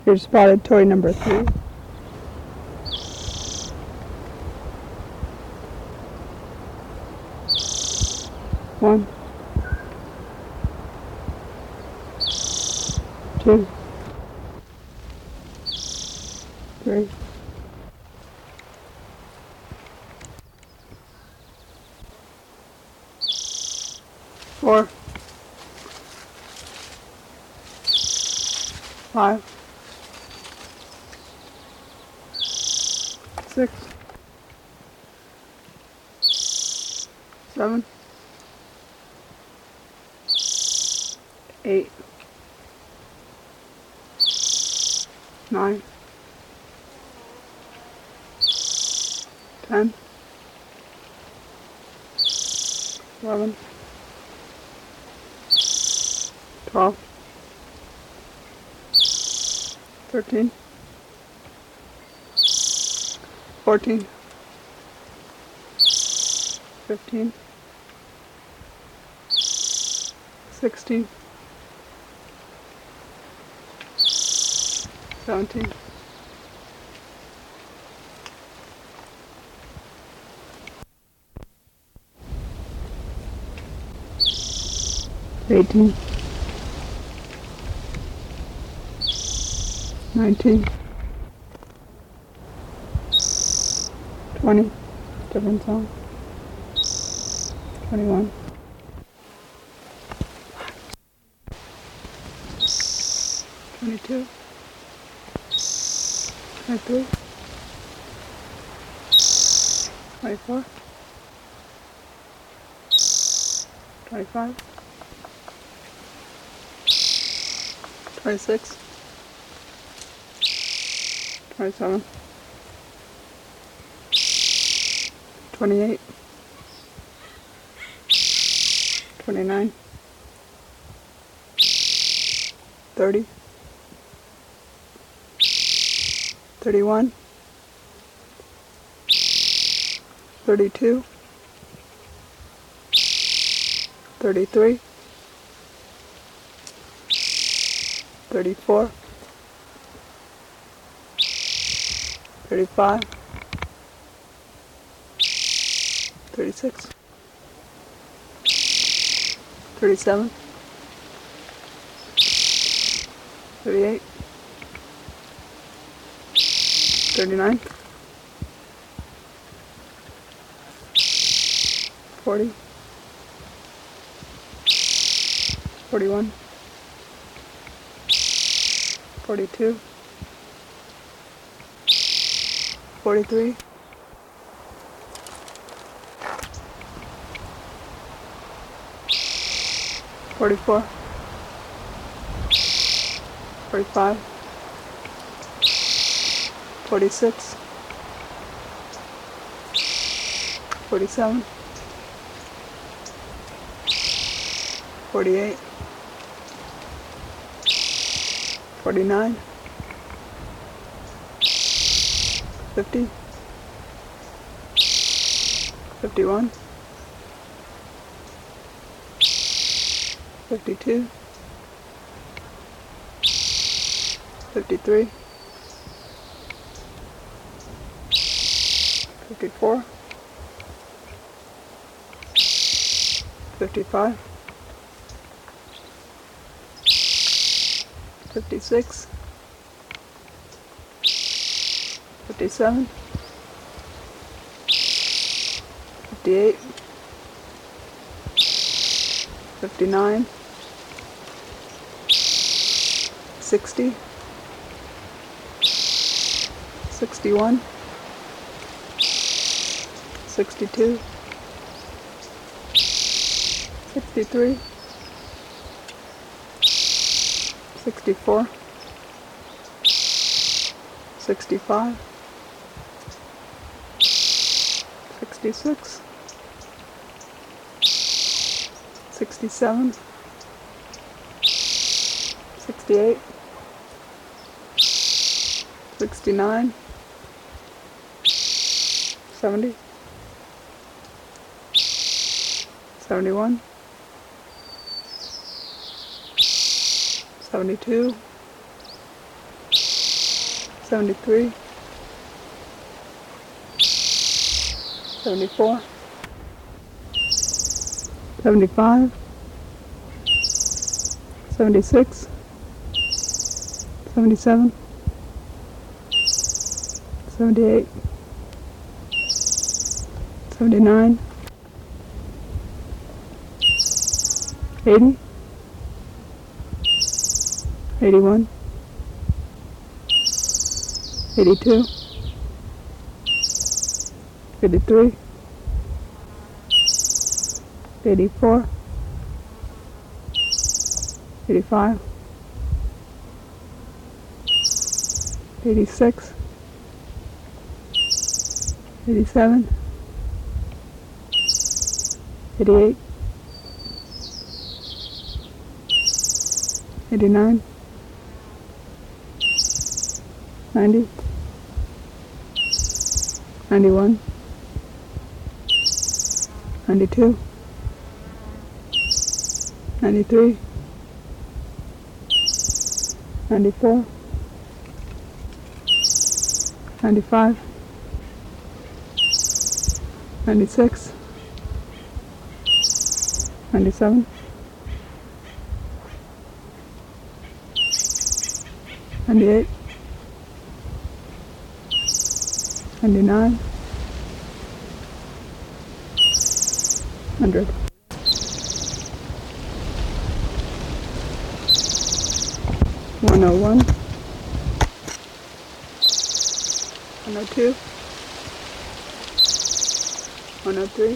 Here's spotted toy number 3. One, two, three, four, five, six, seven, 8, 9, 10, 11, 12, 13, 14, 15, 16, 17, 18, 19, 20, different song, 21, 22, 23, 24, 25, 26, 27, 28, 29, 30, 31, 32, 33, 34, 35, 36, 37, 38, 39, 40, 41, 42, 43, 44, 45, 46, 47, 48, 49, 50, 51, 52, 53, 54, 55, 56, 57, 58, 59, 60, 61, 62, 63, 64, 65, 66, 67, 68, 69, 70, 71, 72, 73, 74, 75, 76, 77, 78, 79, 80, 81, 82, 83, 84, 85, 86, 87, 88, 89, 90, 91, 92, 93, 94, 95, 96, 97, 98, 99, 100. 101, 102, 103,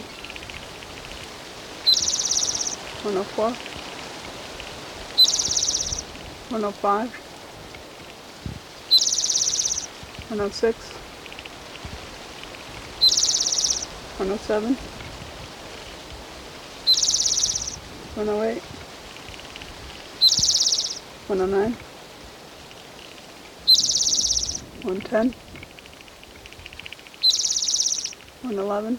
104, 105, 106, 107, 108, 109, 110, 111,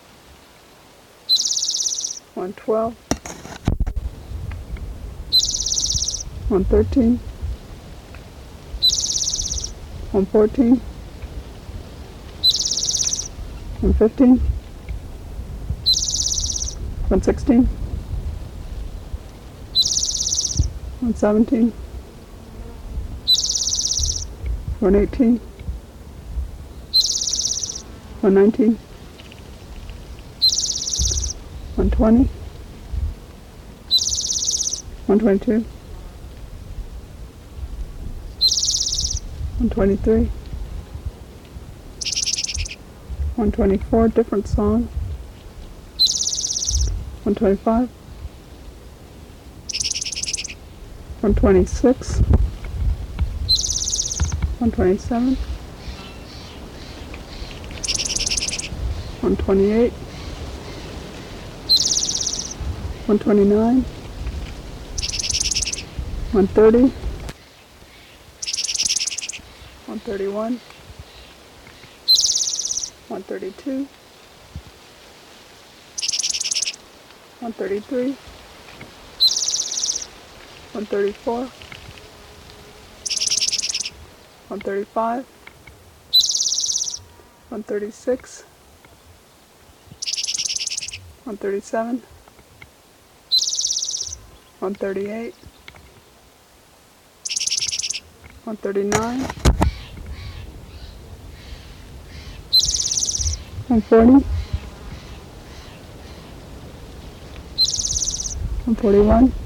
112, 113, 114, 115, 116, 117, 118, 119, 120, 122, 123, 124, different song, 125, 126, 127, 128, 129, 130, 131, 132, 133, 134, 135, 136, 137, 138, 139, 140, 141,